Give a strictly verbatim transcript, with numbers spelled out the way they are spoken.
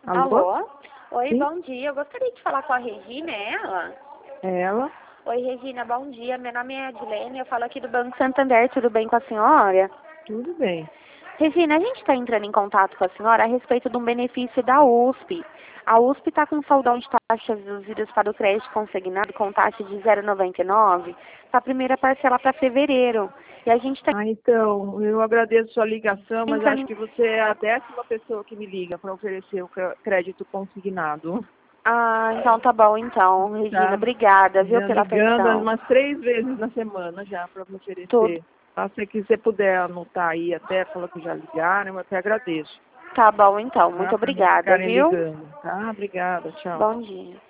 Alô? Alô? Oi, Sim? bom dia. Eu gostaria de falar com a Regina, é ela? É ela? Oi, Regina, bom dia. Meu nome é Adilene, eu falo aqui do Banco Santander. Tudo bem com a senhora? Tudo bem. Regina, a gente está entrando em contato com a senhora a respeito de um benefício da U S P. A U S P está com um saldão de taxas reduzidas para o crédito consignado com taxa de zero vírgula noventa e nove para a primeira parcela para fevereiro. E a gente está Ah, então, eu agradeço sua ligação, mas entrando acho em... que você é a décima pessoa que me liga para oferecer o cr- crédito consignado. Ah, então tá bom então, Regina. Tá? Obrigada, viu, Já pela ligando atenção. umas três vezes na semana já para me Tudo. oferecer. Tá? Se você puder anotar aí até, falar que já ligaram, eu até agradeço. Tá bom então. Tá? Muito Para não obrigada, ficarem viu? ligando. Tá? Obrigada, tchau. Bom dia.